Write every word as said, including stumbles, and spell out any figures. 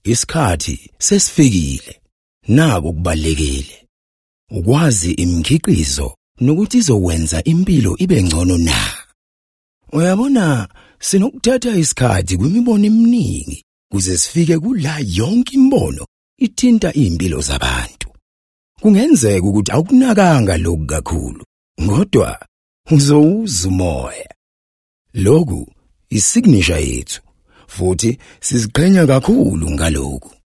Isikhathi sesifikile. Naku kubalekile. Ukwazi imikhiqizo nokuthi izokwenza impilo ibe ngcono na. Uyabona sinokuthatha isikhathi kwimibono eminingi kuze sifike kula yonke imbono ithinta impilo zabantu. Kungenzeka ukuthi awukunakanga lokhu kakhulu, kodwa uzowuza umoya. Lokhu isignature yethu futhi siziqhenya kakhulu ngalokhu.